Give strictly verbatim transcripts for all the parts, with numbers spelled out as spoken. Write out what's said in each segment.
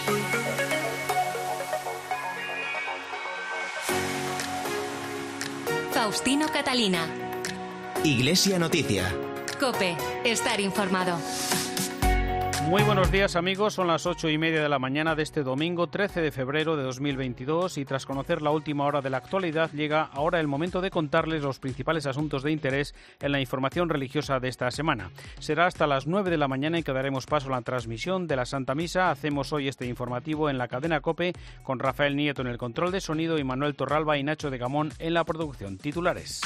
Faustino Catalina. Iglesia Noticia. COPE. Estar informado. Muy buenos días, amigos, son las ocho y media de la mañana de este domingo trece de febrero de dos mil veintidós y tras conocer la última hora de la actualidad llega ahora el momento de contarles los principales asuntos de interés en la información religiosa de esta semana. Será hasta las nueve de la mañana y que daremos paso a la transmisión de la Santa Misa. Hacemos hoy este informativo en la cadena COPE con Rafael Nieto en el control de sonido y Manuel Torralba y Nacho de Gamón en la producción. Titulares.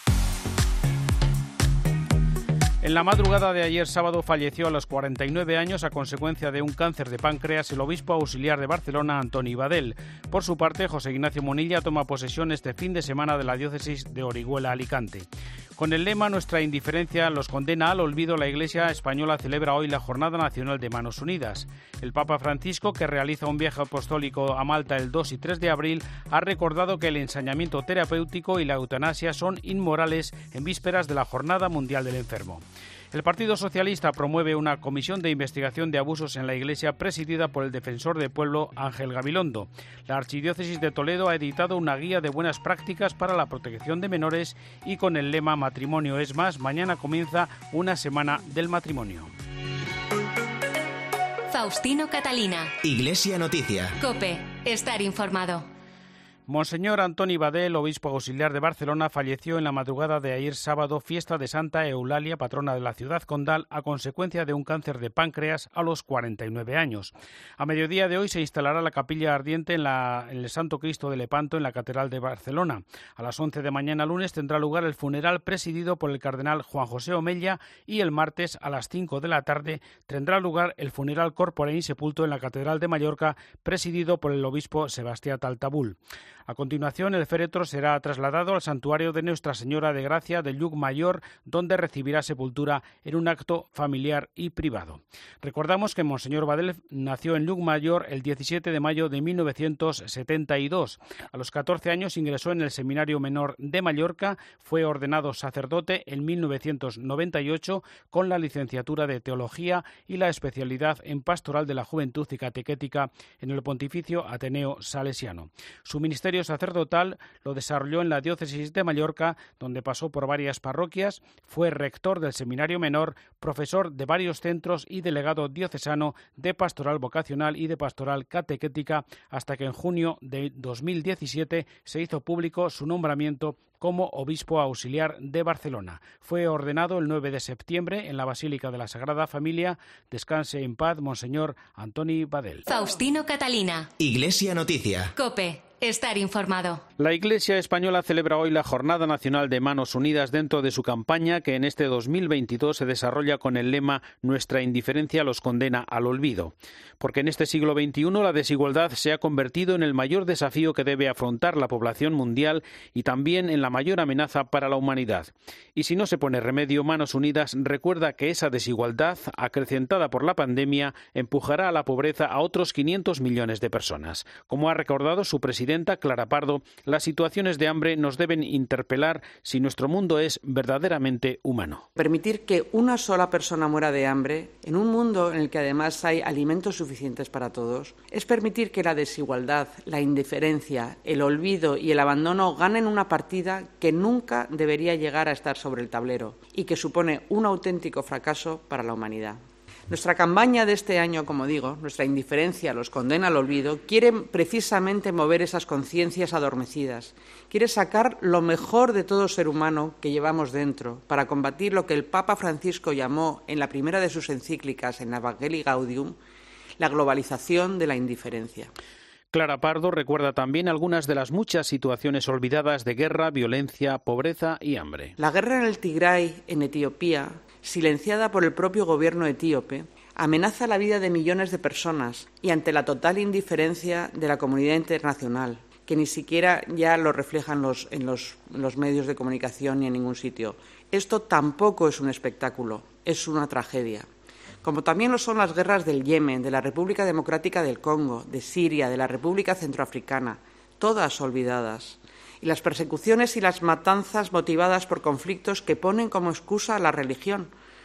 En la madrugada de ayer sábado falleció a los cuarenta y nueve años a consecuencia de un cáncer de páncreas el obispo auxiliar de Barcelona, Antoni Badel. Por su parte, José Ignacio Monilla toma posesión este fin de semana de la diócesis de Orihuela-Alicante. Con el lema «Nuestra indiferencia los condena al olvido», la Iglesia española celebra hoy la Jornada Nacional de Manos Unidas. El Papa Francisco, que realiza un viaje apostólico a Malta el dos y tres de abril, ha recordado que el ensañamiento terapéutico y la eutanasia son inmorales en vísperas de la Jornada Mundial del Enfermo. El Partido Socialista promueve una comisión de investigación de abusos en la Iglesia presidida por el defensor del pueblo Ángel Gabilondo. La Archidiócesis de Toledo ha editado una guía de buenas prácticas para la protección de menores y con el lema «Matrimonio es más», mañana comienza una semana del matrimonio. Faustino Catalina. Iglesia Noticia. COPE. Estar informado. Monseñor Antoni Badel, obispo auxiliar de Barcelona, falleció en la madrugada de ayer sábado, fiesta de Santa Eulalia, patrona de la ciudad condal, a consecuencia de un cáncer de páncreas a los cuarenta y nueve años. A mediodía de hoy se instalará la capilla ardiente en, la, en el Santo Cristo de Lepanto, en la Catedral de Barcelona. A las once de mañana lunes tendrá lugar el funeral presidido por el cardenal Juan José Omella y el martes a las cinco de la tarde tendrá lugar el funeral corpore y sepulto en la Catedral de Mallorca, presidido por el obispo Sebastián Taltabul. A continuación, el féretro será trasladado al santuario de Nuestra Señora de Gracia de Llucmajor, donde recibirá sepultura en un acto familiar y privado. Recordamos que Monseñor Badel nació en Llucmajor el diecisiete de mayo de mil novecientos setenta y dos. A los catorce años ingresó en el Seminario Menor de Mallorca, fue ordenado sacerdote en mil novecientos noventa y ocho con la licenciatura de Teología y la especialidad en Pastoral de la Juventud y Catequética en el Pontificio Ateneo Salesiano. Su ministerio sacerdotal lo desarrolló en la diócesis de Mallorca, donde pasó por varias parroquias, fue rector del Seminario Menor, profesor de varios centros y delegado diocesano de pastoral vocacional y de pastoral catequética, hasta que en junio de dos mil diecisiete se hizo público su nombramiento como obispo auxiliar de Barcelona. Fue ordenado el nueve de septiembre en la Basílica de la Sagrada Familia. Descanse en paz, Monseñor Antoni Badel. Faustino Catalina. Iglesia Noticia. COPE. Estar informado. La Iglesia española celebra hoy la Jornada Nacional de Manos Unidas dentro de su campaña que en este dos mil veintidós se desarrolla con el lema «Nuestra indiferencia los condena al olvido». Porque en este siglo veintiuno la desigualdad se ha convertido en el mayor desafío que debe afrontar la población mundial y también en la mayor amenaza para la humanidad. Y si no se pone remedio, Manos Unidas recuerda que esa desigualdad, acrecentada por la pandemia, empujará a la pobreza a otros quinientos millones de personas. Como ha recordado su presidente Clara Pardo, las situaciones de hambre nos deben interpelar si nuestro mundo es verdaderamente humano. Permitir que una sola persona muera de hambre, en un mundo en el que además hay alimentos suficientes para todos, es permitir que la desigualdad, la indiferencia, el olvido y el abandono ganen una partida que nunca debería llegar a estar sobre el tablero y que supone un auténtico fracaso para la humanidad. Nuestra campaña de este año, como digo, Nuestra indiferencia los condena al olvido, quiere precisamente mover esas conciencias adormecidas, quiere sacar lo mejor de todo ser humano que llevamos dentro para combatir lo que el Papa Francisco llamó en la primera de sus encíclicas, en Evangelii Gaudium, la globalización de la indiferencia. Clara Pardo recuerda también algunas de las muchas situaciones olvidadas de guerra, violencia, pobreza y hambre. La guerra en el Tigray, en Etiopía, silenciada por el propio gobierno etíope, amenaza la vida de millones de personas y ante la total indiferencia de la comunidad internacional, que ni siquiera ya lo reflejan los, en, los, en los medios de comunicación ni en ningún sitio. Esto tampoco es un espectáculo, es una tragedia. Como también lo son las guerras del Yemen, de la República Democrática del Congo, de Siria, de la República Centroafricana, todas olvidadas. Y las persecuciones y las matanzas motivadas por conflictos que ponen como excusa a la religión.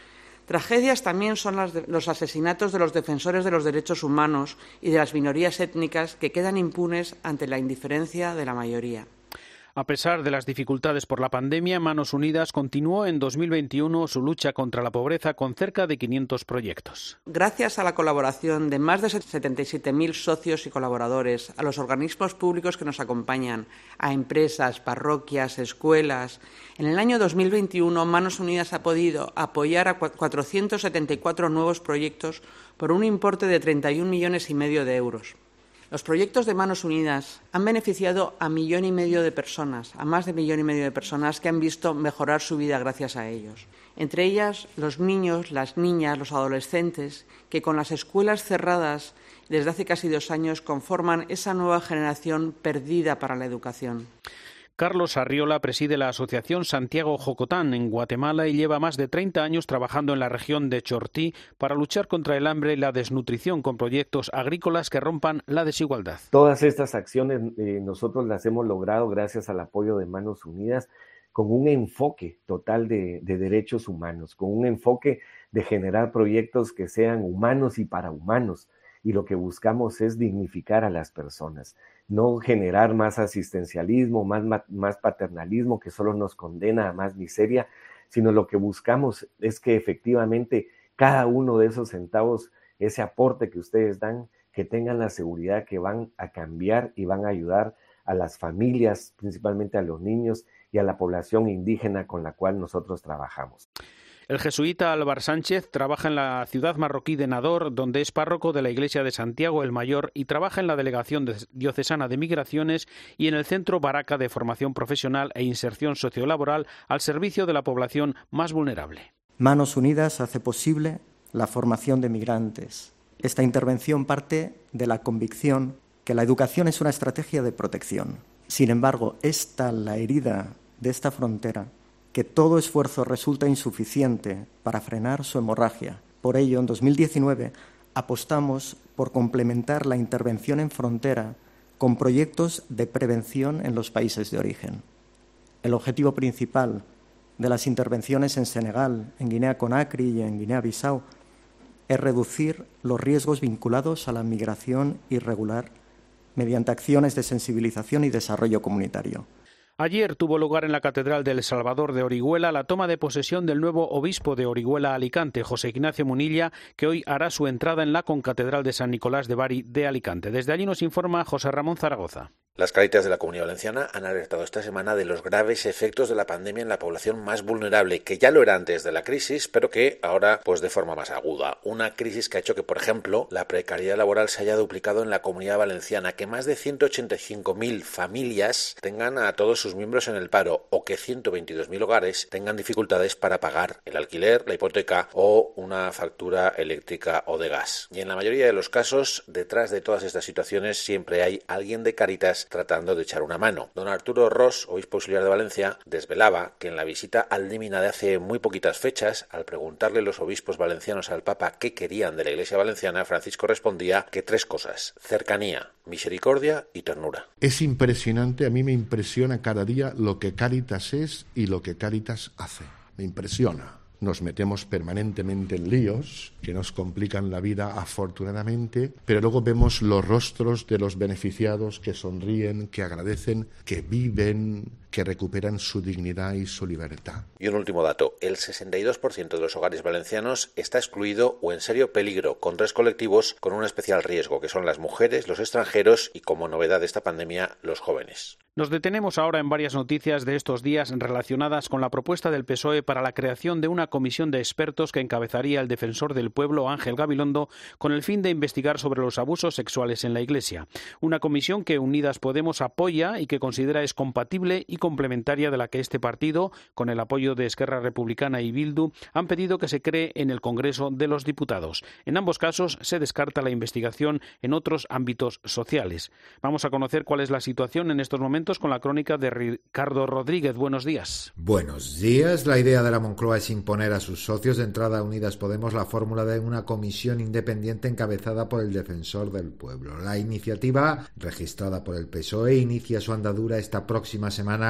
Tragedias también son las de, los asesinatos de los defensores de los derechos humanos y de las minorías étnicas que quedan impunes ante la indiferencia de la mayoría. A pesar de las dificultades por la pandemia, Manos Unidas continuó en dos mil veintiuno su lucha contra la pobreza con cerca de quinientos proyectos. Gracias a la colaboración de más de setenta y siete mil socios y colaboradores, a los organismos públicos que nos acompañan, a empresas, parroquias, escuelas, en el año dos mil veintiuno Manos Unidas ha podido apoyar a cuatrocientos setenta y cuatro nuevos proyectos por un importe de treinta y un millones y medio de euros. Los proyectos de Manos Unidas han beneficiado a millón y medio de personas, a más de millón y medio de personas que han visto mejorar su vida gracias a ellos. Entre ellas, los niños, las niñas, los adolescentes, que con las escuelas cerradas desde hace casi dos años conforman esa nueva generación perdida para la educación. Carlos Arriola preside la Asociación Santiago Jocotán en Guatemala y lleva más de treinta años trabajando en la región de Chortí para luchar contra el hambre y la desnutrición con proyectos agrícolas que rompan la desigualdad. Todas estas acciones eh, nosotros las hemos logrado gracias al apoyo de Manos Unidas, con un enfoque total de, de derechos humanos, con un enfoque de generar proyectos que sean humanos y para humanos. Y lo que buscamos es dignificar a las personas, no generar más asistencialismo, más, más paternalismo que solo nos condena a más miseria, sino lo que buscamos es que efectivamente cada uno de esos centavos, ese aporte que ustedes dan, que tengan la seguridad que van a cambiar y van a ayudar a las familias, principalmente a los niños y a la población indígena con la cual nosotros trabajamos. El jesuita Álvar Sánchez trabaja en la ciudad marroquí de Nador, donde es párroco de la Iglesia de Santiago el Mayor y trabaja en la Delegación Diocesana de Migraciones y en el Centro Baraca de Formación Profesional e Inserción Sociolaboral al servicio de la población más vulnerable. Manos Unidas hace posible la formación de migrantes. Esta intervención parte de la convicción que la educación es una estrategia de protección. Sin embargo, es tal la herida de esta frontera que todo esfuerzo resulta insuficiente para frenar su hemorragia. Por ello, en dos mil diecinueve apostamos por complementar la intervención en frontera con proyectos de prevención en los países de origen. El objetivo principal de las intervenciones en Senegal, en Guinea-Conakry y en Guinea-Bissau es reducir los riesgos vinculados a la migración irregular mediante acciones de sensibilización y desarrollo comunitario. Ayer tuvo lugar en la Catedral del Salvador de Orihuela la toma de posesión del nuevo obispo de Orihuela Alicante, José Ignacio Munilla, que hoy hará su entrada en la concatedral de San Nicolás de Bari de Alicante. Desde allí nos informa José Ramón Zaragoza. Las Cáritas de la Comunidad Valenciana han alertado esta semana de los graves efectos de la pandemia en la población más vulnerable, que ya lo era antes de la crisis, pero que ahora, pues de forma más aguda. Una crisis que ha hecho que, por ejemplo, la precariedad laboral se haya duplicado en la Comunidad Valenciana, que más de ciento ochenta y cinco mil familias tengan a todos sus miembros en el paro, o que ciento veintidós mil hogares tengan dificultades para pagar el alquiler, la hipoteca o una factura eléctrica o de gas. Y en la mayoría de los casos, detrás de todas estas situaciones siempre hay alguien de Cáritas tratando de echar una mano. Don Arturo Ros, obispo auxiliar de Valencia, desvelaba que en la visita al Dímina de hace muy poquitas fechas, al preguntarle los obispos valencianos al Papa qué querían de la Iglesia valenciana, Francisco respondía que tres cosas: cercanía, misericordia y ternura. Es impresionante, a mí me impresiona cada día lo que Cáritas es y lo que Cáritas hace. Me impresiona. Nos metemos permanentemente en líos que nos complican la vida afortunadamente, pero luego vemos los rostros de los beneficiados que sonríen, que agradecen, que viven, que recuperan su dignidad y su libertad. Y un último dato: el sesenta y dos por ciento de los hogares valencianos está excluido o en serio peligro, con tres colectivos con un especial riesgo, que son las mujeres, los extranjeros y, como novedad de esta pandemia, los jóvenes. Nos detenemos ahora en varias noticias de estos días relacionadas con la propuesta del P S O E para la creación de una comisión de expertos que encabezaría el defensor del pueblo Ángel Gabilondo con el fin de investigar sobre los abusos sexuales en la Iglesia. Una comisión que Unidas Podemos apoya y que considera es compatible y complementaria de la que este partido, con el apoyo de Esquerra Republicana y Bildu, han pedido que se cree en el Congreso de los Diputados. En ambos casos se descarta la investigación en otros ámbitos sociales. Vamos a conocer cuál es la situación en estos momentos con la crónica de Ricardo Rodríguez. Buenos días. Buenos días. La idea de la Moncloa es imponer a sus socios de entrada a Unidas Podemos la fórmula de una comisión independiente encabezada por el defensor del pueblo. La iniciativa, registrada por el P S O E, inicia su andadura esta próxima semana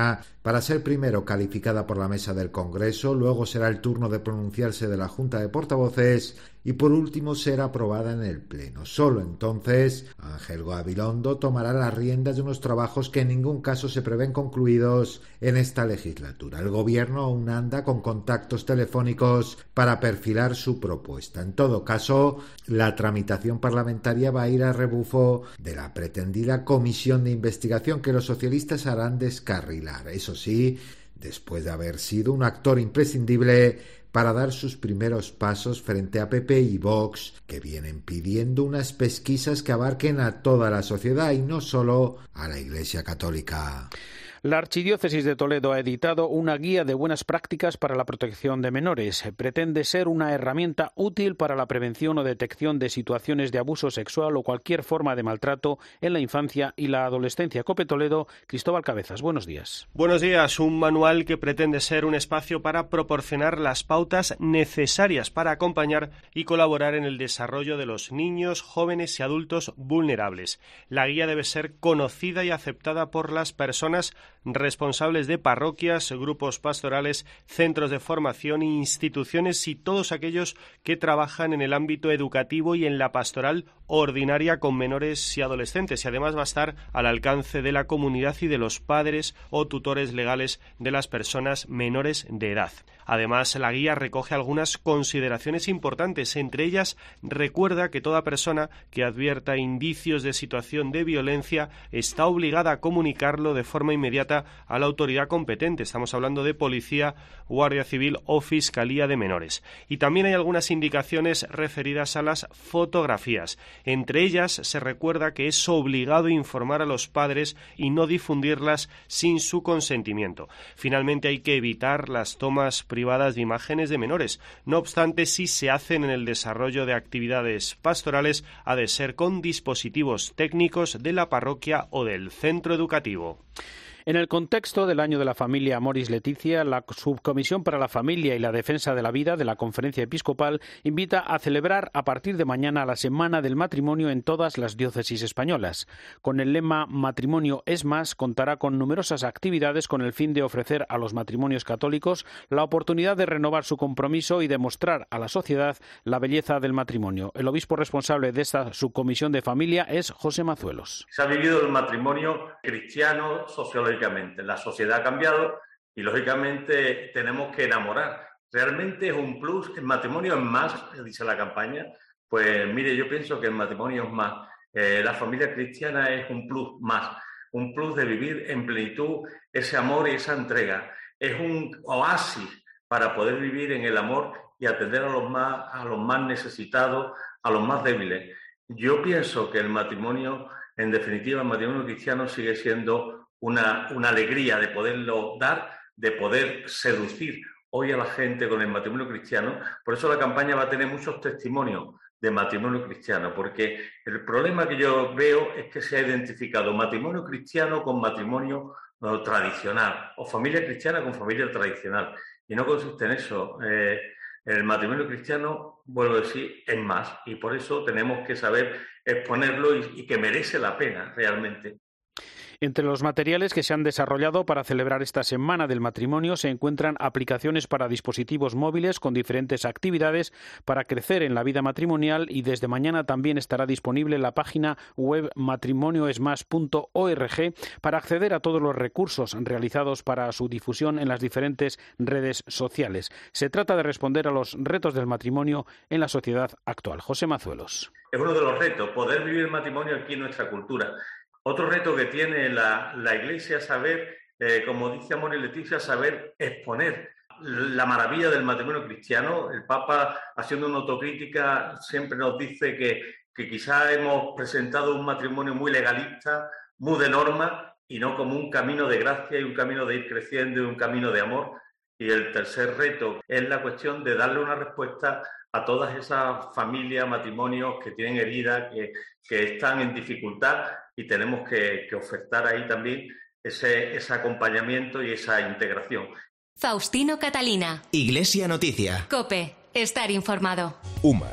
mañana para ser primero calificada por la mesa del Congreso, luego será el turno de pronunciarse de la Junta de Portavoces y por último ser aprobada en el Pleno. Solo entonces Ángel Gabilondo tomará las riendas de unos trabajos que en ningún caso se prevén concluidos en esta legislatura. El Gobierno aún anda con contactos telefónicos para perfilar su propuesta. En todo caso, la tramitación parlamentaria va a ir a rebufo de la pretendida comisión de investigación que los socialistas harán descarrilar. Eso sí, después de haber sido un actor imprescindible para dar sus primeros pasos frente a P P y Vox, que vienen pidiendo unas pesquisas que abarquen a toda la sociedad y no solo a la Iglesia Católica. La Archidiócesis de Toledo ha editado una guía de buenas prácticas para la protección de menores. Pretende ser una herramienta útil para la prevención o detección de situaciones de abuso sexual o cualquier forma de maltrato en la infancia y la adolescencia. COPE Toledo, Cristóbal Cabezas, buenos días. Buenos días. Un manual que pretende ser un espacio para proporcionar las pautas necesarias para acompañar y colaborar en el desarrollo de los niños, jóvenes y adultos vulnerables. La guía debe ser conocida y aceptada por las personas responsables de parroquias, grupos pastorales, centros de formación e instituciones y todos aquellos que trabajan en el ámbito educativo y en la pastoral ordinaria con menores y adolescentes, y además va a estar al alcance de la comunidad y de los padres o tutores legales de las personas menores de edad. Además, la guía recoge algunas consideraciones importantes. Entre ellas, recuerda que toda persona que advierta indicios de situación de violencia está obligada a comunicarlo de forma inmediata a la autoridad competente. Estamos hablando de Policía, Guardia Civil o Fiscalía de Menores. Y también hay algunas indicaciones referidas a las fotografías. Entre ellas, se recuerda que es obligado informar a los padres y no difundirlas sin su consentimiento. Finalmente, hay que evitar las tomas privadas de imágenes de menores. No obstante, si se hacen en el desarrollo de actividades pastorales, ha de ser con dispositivos técnicos de la parroquia o del centro educativo. En el contexto del Año de la Familia Amoris Laetitia, la Subcomisión para la Familia y la Defensa de la Vida de la Conferencia Episcopal invita a celebrar a partir de mañana la Semana del Matrimonio en todas las diócesis españolas. Con el lema Matrimonio es más, contará con numerosas actividades con el fin de ofrecer a los matrimonios católicos la oportunidad de renovar su compromiso y demostrar a la sociedad la belleza del matrimonio. El obispo responsable de esta Subcomisión de Familia es José Mazuelos. Se ha vivido el matrimonio cristiano sociológicamente. La sociedad ha cambiado y, lógicamente, tenemos que enamorar. Realmente es un plus. El matrimonio es más, dice la campaña. Pues mire, yo pienso que el matrimonio es más. Eh, la familia cristiana es un plus más. Un plus de vivir en plenitud ese amor y esa entrega. Es un oasis para poder vivir en el amor y atender a los más, a los más necesitados, a los más débiles. Yo pienso que el matrimonio, en definitiva, el matrimonio cristiano sigue siendo Una, una alegría de poderlo dar, de poder seducir hoy a la gente con el matrimonio cristiano. Por eso la campaña va a tener muchos testimonios de matrimonio cristiano, porque el problema que yo veo es que se ha identificado matrimonio cristiano con matrimonio no, tradicional, o familia cristiana con familia tradicional, y no consiste en eso. Eh, el matrimonio cristiano, vuelvo a decir, es más, y por eso tenemos que saber exponerlo y, y que merece la pena realmente. Entre los materiales que se han desarrollado para celebrar esta Semana del Matrimonio se encuentran aplicaciones para dispositivos móviles con diferentes actividades para crecer en la vida matrimonial, y desde mañana también estará disponible la página web matrimonioesmas punto org para acceder a todos los recursos realizados para su difusión en las diferentes redes sociales. Se trata de responder a los retos del matrimonio en la sociedad actual. José Mazuelos. Es uno de los retos, poder vivir el matrimonio aquí en nuestra cultura. Otro reto que tiene la, la Iglesia es saber, eh, como dice Amoris Laetitia, saber exponer la maravilla del matrimonio cristiano. El Papa, haciendo una autocrítica, siempre nos dice que, que quizá hemos presentado un matrimonio muy legalista, muy de norma, y no como un camino de gracia y un camino de ir creciendo y un camino de amor. Y el tercer reto es la cuestión de darle una respuesta a todas esas familias, matrimonios que tienen heridas, que, que están en dificultad, y tenemos que, que ofertar ahí también ese, ese acompañamiento y esa integración. Faustino Catalina. Iglesia Noticia. COPE. Estar informado. UMAS,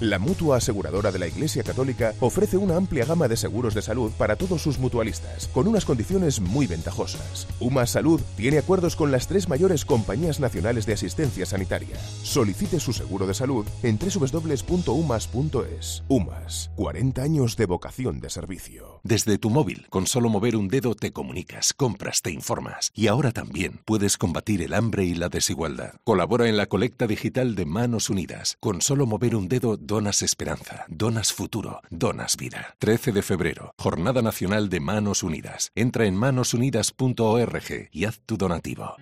La Mutua Aseguradora de la Iglesia Católica ofrece una amplia gama de seguros de salud para todos sus mutualistas, con unas condiciones muy ventajosas. UMAS Salud tiene acuerdos con las tres mayores compañías nacionales de asistencia sanitaria. Solicite su seguro de salud en doble u doble u doble u punto umas punto es. UMAS, cuarenta años de vocación de servicio. Desde tu móvil, con solo mover un dedo te comunicas, compras, te informas. Y ahora también puedes combatir el hambre y la desigualdad. Colabora en la colecta digital de Manos Unidas. Con solo mover un dedo donas esperanza, donas futuro, donas vida. trece de febrero, Jornada Nacional de Manos Unidas. Entra en manos unidas punto org y haz tu donativo.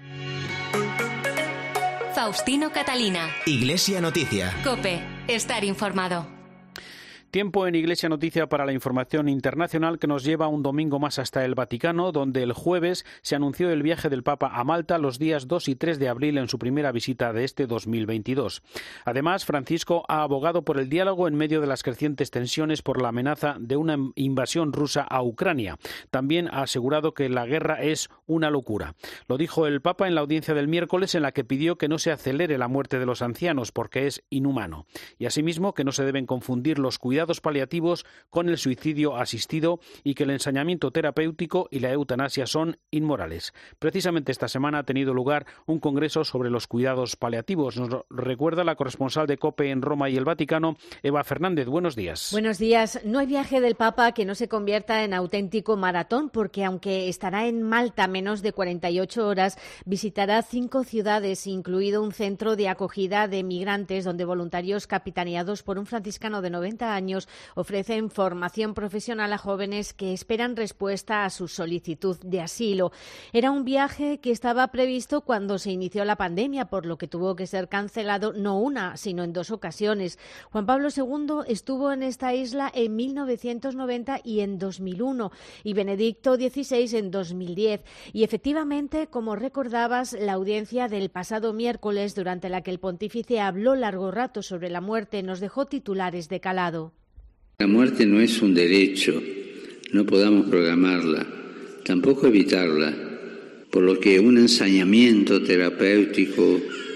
Faustino Catalina. Iglesia Noticia. COPE. Estar informado. Tiempo en Iglesia Noticia para la información internacional que nos lleva un domingo más hasta el Vaticano, donde el jueves se anunció el viaje del Papa a Malta los días dos y tres de abril en su primera visita de este dos mil veintidós. Además, Francisco ha abogado por el diálogo en medio de las crecientes tensiones por la amenaza de una invasión rusa a Ucrania. También ha asegurado que la guerra es una locura. Lo dijo el Papa en la audiencia del miércoles, en la que pidió que no se acelere la muerte de los ancianos porque es inhumano. Y asimismo que no se deben confundir los cuidados paliativos con el suicidio asistido y que el ensañamiento terapéutico y la eutanasia son inmorales. Precisamente esta semana ha tenido lugar un congreso sobre los cuidados paliativos. Nos lo recuerda la corresponsal de COPE en Roma y el Vaticano, Eva Fernández. Buenos días. Buenos días. No hay viaje del Papa que no se convierta en auténtico maratón, porque aunque estará en Malta menos de cuarenta y ocho horas, visitará cinco ciudades, incluido un centro de acogida de migrantes donde voluntarios capitaneados por un franciscano de noventa años ofrecen formación profesional a jóvenes que esperan respuesta a su solicitud de asilo. Era un viaje que estaba previsto cuando se inició la pandemia, por lo que tuvo que ser cancelado no una, sino en dos ocasiones. Juan Pablo segundo estuvo en esta isla en mil novecientos noventa y en dos mil uno, y Benedicto dieciséis en dos mil diez. Y efectivamente, como recordabas, la audiencia del pasado miércoles, durante la que el pontífice habló largo rato sobre la muerte, nos dejó titulares de calado. La muerte no es un derecho, no podamos programarla, tampoco evitarla, por lo que un ensañamiento terapéutico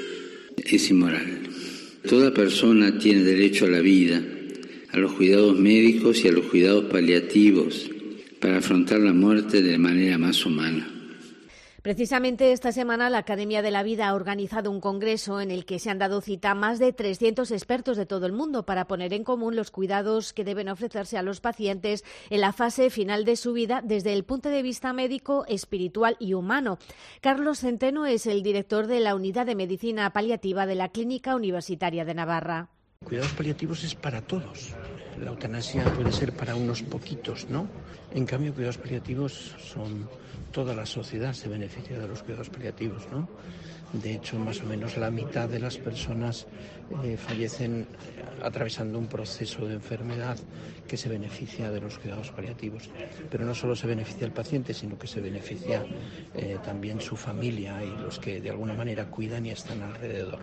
es inmoral. Toda persona tiene derecho a la vida, a los cuidados médicos y a los cuidados paliativos para afrontar la muerte de manera más humana. Precisamente esta semana la Academia de la Vida ha organizado un congreso en el que se han dado cita más de trescientos expertos de todo el mundo para poner en común los cuidados que deben ofrecerse a los pacientes en la fase final de su vida desde el punto de vista médico, espiritual y humano. Carlos Centeno es el director de la Unidad de Medicina Paliativa de la Clínica Universitaria de Navarra. Cuidados paliativos es para todos. La eutanasia puede ser para unos poquitos, ¿no? En cambio, cuidados paliativos son... Toda la sociedad se beneficia de los cuidados paliativos, ¿no? De hecho, más o menos la mitad de las personas eh, fallecen atravesando un proceso de enfermedad que se beneficia de los cuidados paliativos. Pero no solo se beneficia el paciente, sino que se beneficia eh, también su familia y los que de alguna manera cuidan y están alrededor.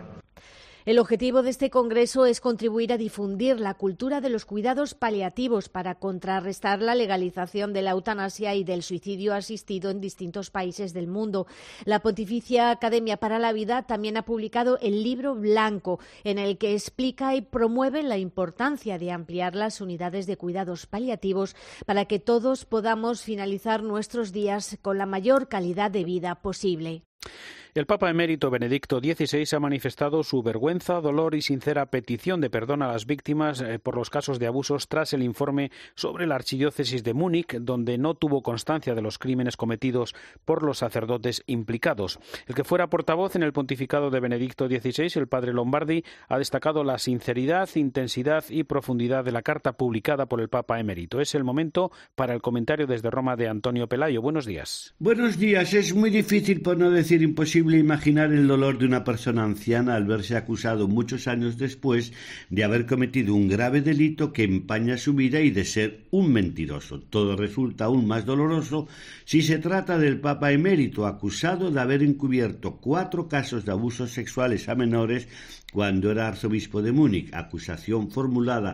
El objetivo de este congreso es contribuir a difundir la cultura de los cuidados paliativos para contrarrestar la legalización de la eutanasia y del suicidio asistido en distintos países del mundo. La Pontificia Academia para la Vida también ha publicado el Libro Blanco, en el que explica y promueve la importancia de ampliar las unidades de cuidados paliativos para que todos podamos finalizar nuestros días con la mayor calidad de vida posible. El Papa emérito Benedicto dieciséis ha manifestado su vergüenza, dolor y sincera petición de perdón a las víctimas eh, por los casos de abusos tras el informe sobre la archidiócesis de Múnich, donde no tuvo constancia de los crímenes cometidos por los sacerdotes implicados. El que fuera portavoz en el pontificado de Benedicto dieciséis, el padre Lombardi, ha destacado la sinceridad, intensidad y profundidad de la carta publicada por el Papa emérito. Es el momento para el comentario desde Roma de Antonio Pelayo. Buenos días. Buenos días. Es muy difícil, por no decir imposible, imaginar el dolor de una persona anciana al verse acusado muchos años después de haber cometido un grave delito que empaña su vida y de ser un mentiroso. Todo resulta aún más doloroso si se trata del Papa emérito, acusado de haber encubierto cuatro casos de abusos sexuales a menores cuando era arzobispo de Múnich, acusación formulada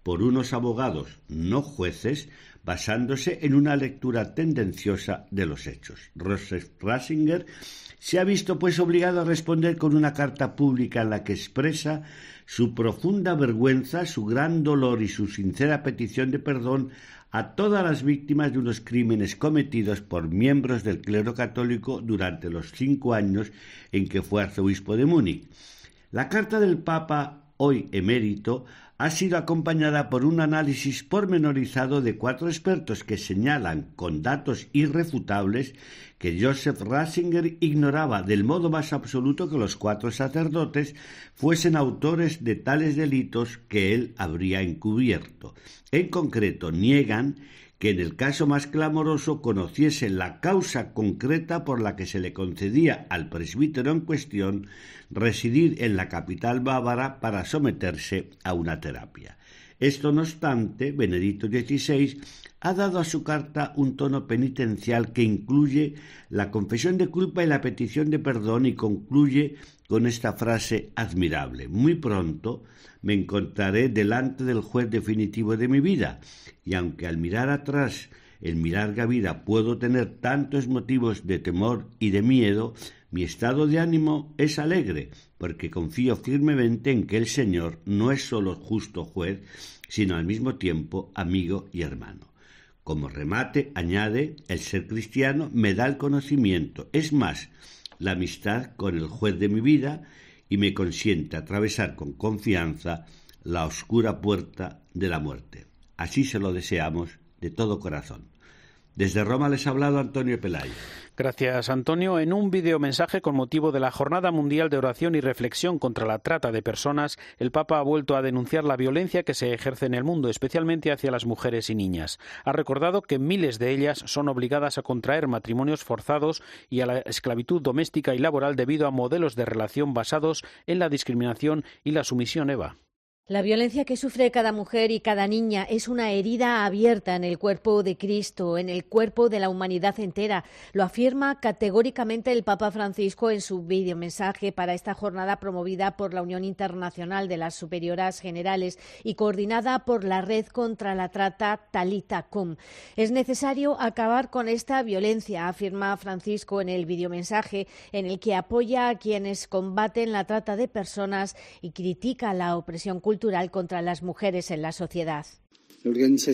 por unos abogados, no jueces, basándose en una lectura tendenciosa de los hechos. Ratzinger se ha visto pues obligado a responder con una carta pública en la que expresa su profunda vergüenza, su gran dolor y su sincera petición de perdón a todas las víctimas de unos crímenes cometidos por miembros del clero católico durante los cinco años en que fue arzobispo de Múnich. La carta del Papa, hoy emérito, ha sido acompañada por un análisis pormenorizado de cuatro expertos que señalan con datos irrefutables que Joseph Ratzinger ignoraba del modo más absoluto que los cuatro sacerdotes fuesen autores de tales delitos que él habría encubierto. En concreto, niegan que en el caso más clamoroso conociese la causa concreta por la que se le concedía al presbítero en cuestión residir en la capital bávara para someterse a una terapia. Esto no obstante, Benedicto dieciséis ha dado a su carta un tono penitencial que incluye la confesión de culpa y la petición de perdón y concluye con esta frase admirable: muy pronto me encontraré delante del juez definitivo de mi vida, y aunque al mirar atrás en mi larga vida puedo tener tantos motivos de temor y de miedo, mi estado de ánimo es alegre, porque confío firmemente en que el Señor no es solo justo juez, sino al mismo tiempo amigo y hermano. Como remate, añade, el ser cristiano me da el conocimiento, es más, la amistad con el juez de mi vida, y me consiente atravesar con confianza la oscura puerta de la muerte. Así se lo deseamos de todo corazón. Desde Roma les ha hablado Antonio Pelayo. Gracias, Antonio. En un videomensaje con motivo de la Jornada Mundial de Oración y Reflexión contra la Trata de Personas, el Papa ha vuelto a denunciar la violencia que se ejerce en el mundo, especialmente hacia las mujeres y niñas. Ha recordado que miles de ellas son obligadas a contraer matrimonios forzados y a la esclavitud doméstica y laboral debido a modelos de relación basados en la discriminación y la sumisión, Eva. La violencia que sufre cada mujer y cada niña es una herida abierta en el cuerpo de Cristo, en el cuerpo de la humanidad entera. Lo afirma categóricamente el Papa Francisco en su videomensaje para esta jornada promovida por la Unión Internacional de las Superioras Generales y coordinada por la Red contra la Trata Talitha Cum. Es necesario acabar con esta violencia, afirma Francisco en el videomensaje, en el que apoya a quienes combaten la trata de personas y critica la opresión cultural contra las mujeres en la sociedad. La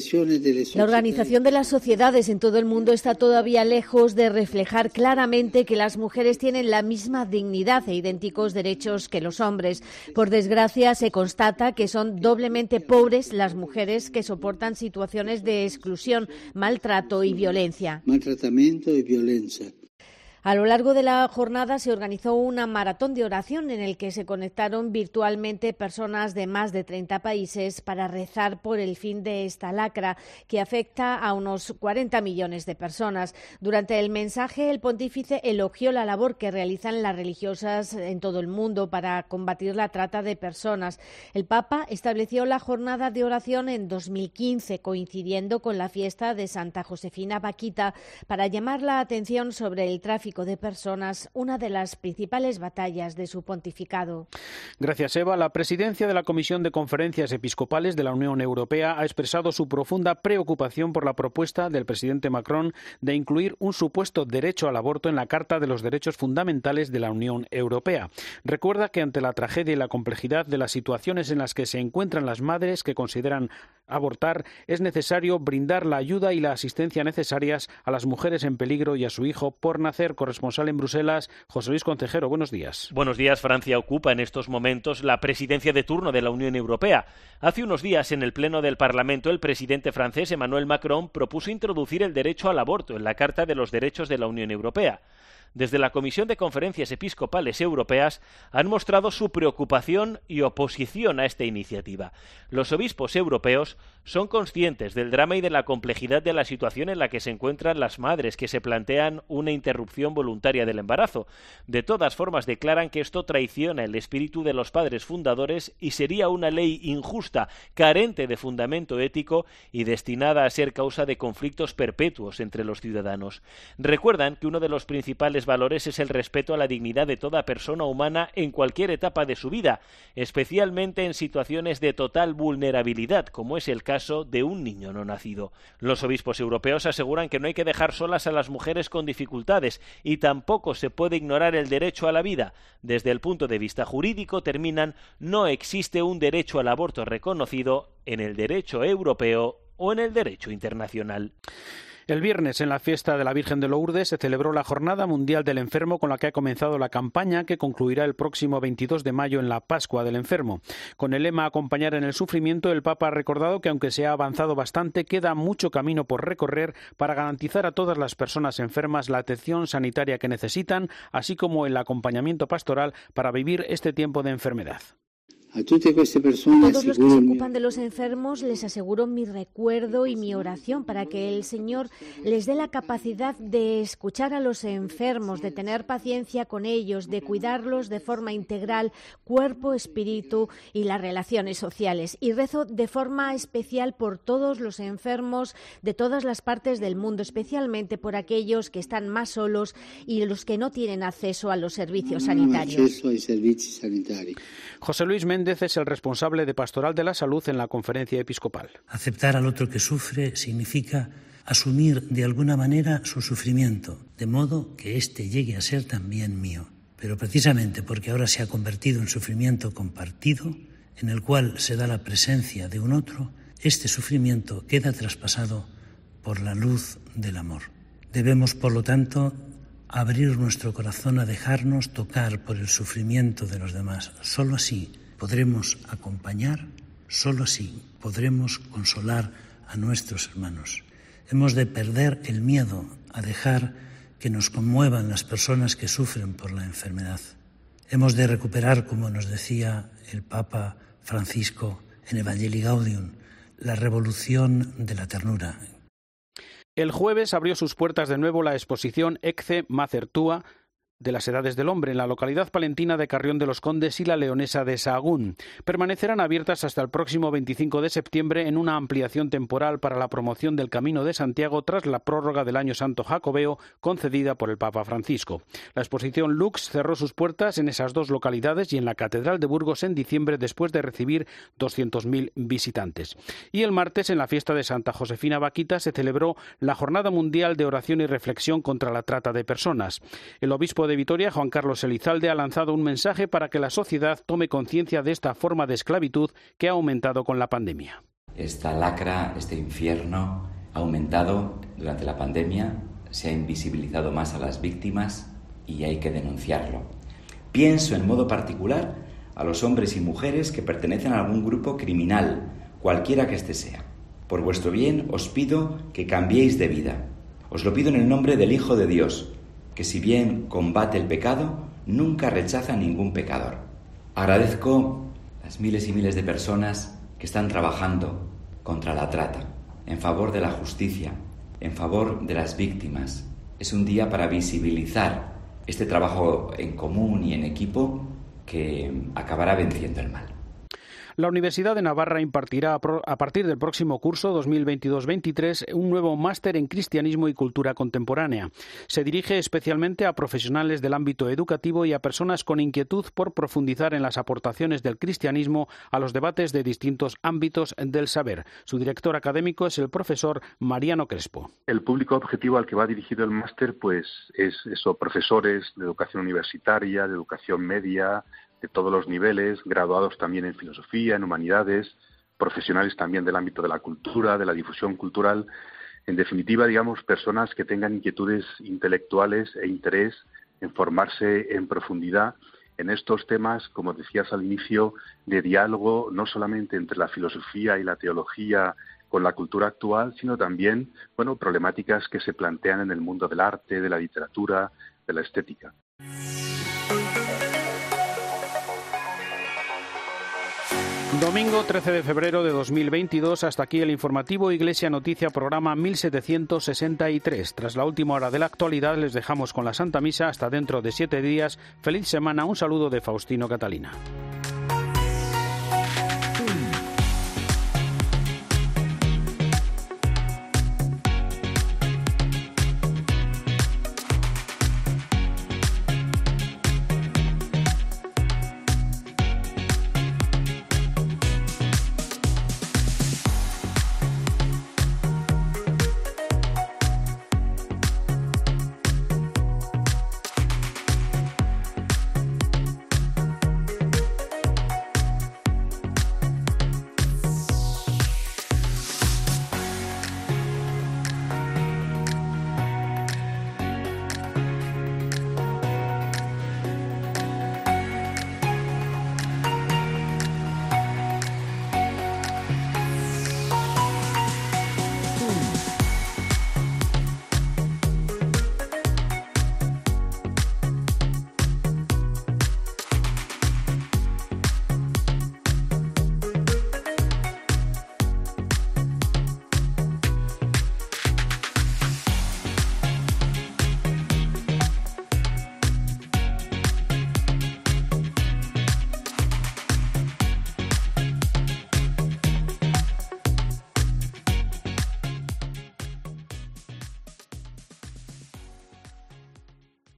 organización de las sociedades en todo el mundo está todavía lejos de reflejar claramente que las mujeres tienen la misma dignidad e idénticos derechos que los hombres. Por desgracia, se constata que son doblemente pobres las mujeres que soportan situaciones de exclusión, maltrato y violencia. Maltratamiento y violencia. A lo largo de la jornada se organizó una maratón de oración en el que se conectaron virtualmente personas de más de treinta países para rezar por el fin de esta lacra que afecta a unos cuarenta millones de personas. Durante el mensaje, el pontífice elogió la labor que realizan las religiosas en todo el mundo para combatir la trata de personas. El Papa estableció la jornada de oración en dos mil quince, coincidiendo con la fiesta de Santa Josefina Baquita, para llamar la atención sobre el tráfico de personas, una de las principales batallas de su pontificado. Gracias, Eva. La presidencia de la Comisión de Conferencias Episcopales de la Unión Europea ha expresado su profunda preocupación por la propuesta del presidente Macron de incluir un supuesto derecho al aborto en la Carta de los Derechos Fundamentales de la Unión Europea. Recuerda que ante la tragedia y la complejidad de las situaciones en las que se encuentran las madres que consideran abortar, es necesario brindar la ayuda y la asistencia necesarias a las mujeres en peligro y a su hijo por nacer. Corresponsal en Bruselas, José Luis Concejero, buenos días. Buenos días. Francia ocupa en estos momentos la presidencia de turno de la Unión Europea. Hace unos días, en el Pleno del Parlamento, el presidente francés Emmanuel Macron propuso introducir el derecho al aborto en la Carta de los Derechos de la Unión Europea. Desde la Comisión de Conferencias Episcopales Europeas han mostrado su preocupación y oposición a esta iniciativa. Los obispos europeos son conscientes del drama y de la complejidad de la situación en la que se encuentran las madres que se plantean una interrupción voluntaria del embarazo. De todas formas, declaran que esto traiciona el espíritu de los padres fundadores y sería una ley injusta, carente de fundamento ético y destinada a ser causa de conflictos perpetuos entre los ciudadanos. Recuerdan que uno de los principales principales valores es el respeto a la dignidad de toda persona humana en cualquier etapa de su vida, especialmente en situaciones de total vulnerabilidad, como es el caso de un niño no nacido. Los obispos europeos aseguran que no hay que dejar solas a las mujeres con dificultades y tampoco se puede ignorar el derecho a la vida. Desde el punto de vista jurídico, terminan, no existe un derecho al aborto reconocido en el derecho europeo o en el derecho internacional. El viernes, en la fiesta de la Virgen de Lourdes, se celebró la Jornada Mundial del Enfermo, con la que ha comenzado la campaña que concluirá el próximo veintidós de mayo en la Pascua del Enfermo. Con el lema "Acompañar en el sufrimiento", el Papa ha recordado que, aunque se ha avanzado bastante, queda mucho camino por recorrer para garantizar a todas las personas enfermas la atención sanitaria que necesitan, así como el acompañamiento pastoral para vivir este tiempo de enfermedad. A todos los que se ocupan de los enfermos les aseguro mi recuerdo y mi oración para que el Señor les dé la capacidad de escuchar a los enfermos, de tener paciencia con ellos, de cuidarlos de forma integral, cuerpo, espíritu y las relaciones sociales. Y rezo de forma especial por todos los enfermos de todas las partes del mundo, especialmente por aquellos que están más solos y los que no tienen acceso a los servicios sanitarios. José Luis Méndez es el responsable de Pastoral de la Salud en la Conferencia Episcopal. Aceptar al otro que sufre significa asumir de alguna manera su sufrimiento, de modo que éste llegue a ser también mío. Pero precisamente porque ahora se ha convertido en sufrimiento compartido, en el cual se da la presencia de un otro, este sufrimiento queda traspasado por la luz del amor. Debemos, por lo tanto, abrir nuestro corazón a dejarnos tocar por el sufrimiento de los demás. Solo así podremos acompañar, solo así podremos consolar a nuestros hermanos. Hemos de perder el miedo a dejar que nos conmuevan las personas que sufren por la enfermedad. Hemos de recuperar, como nos decía el Papa Francisco en Evangelii Gaudium, la revolución de la ternura. El jueves abrió sus puertas de nuevo la exposición Ecce Mater Tua de las Edades del Hombre en la localidad palentina de Carrión de los Condes y la leonesa de Sahagún. Permanecerán abiertas hasta el próximo veinticinco de septiembre en una ampliación temporal para la promoción del Camino de Santiago tras la prórroga del Año Santo Jacobeo concedida por el Papa Francisco. La exposición Lux cerró sus puertas en esas dos localidades y en la Catedral de Burgos en diciembre después de recibir doscientos mil visitantes. Y el martes, en la fiesta de Santa Josefina Vaquita, se celebró la Jornada Mundial de Oración y Reflexión contra la Trata de Personas. El obispo de Vitoria, Juan Carlos Elizalde, ha lanzado un mensaje para que la sociedad tome conciencia de esta forma de esclavitud que ha aumentado con la pandemia. Esta lacra, este infierno, ha aumentado durante la pandemia, se ha invisibilizado más a las víctimas y hay que denunciarlo. Pienso en modo particular a los hombres y mujeres que pertenecen a algún grupo criminal, cualquiera que éste sea. Por vuestro bien os pido que cambiéis de vida. Os lo pido en el nombre del Hijo de Dios, que si bien combate el pecado, nunca rechaza a ningún pecador. Agradezco las miles y miles de personas que están trabajando contra la trata, en favor de la justicia, en favor de las víctimas. Es un día para visibilizar este trabajo en común y en equipo que acabará venciendo el mal. La Universidad de Navarra impartirá a partir del próximo curso dos mil veintidós veintitrés un nuevo máster en Cristianismo y Cultura Contemporánea. Se dirige especialmente a profesionales del ámbito educativo y a personas con inquietud por profundizar en las aportaciones del cristianismo a los debates de distintos ámbitos del saber. Su director académico es el profesor Mariano Crespo. El público objetivo al que va dirigido el máster pues es eso, profesores de educación universitaria, de educación media, de todos los niveles, graduados también en filosofía, en humanidades, profesionales también del ámbito de la cultura, de la difusión cultural. En definitiva, digamos, personas que tengan inquietudes intelectuales e interés en formarse en profundidad en estos temas, como decías al inicio, de diálogo no solamente entre la filosofía y la teología con la cultura actual, sino también, bueno, problemáticas que se plantean en el mundo del arte, de la literatura, de la estética. Domingo trece de febrero de dos mil veintidós, hasta aquí el informativo Iglesia Noticia, programa mil setecientos sesenta y tres. Tras la última hora de la actualidad, les dejamos con la Santa Misa hasta dentro de siete días. Feliz semana, un saludo de Faustino Catalina.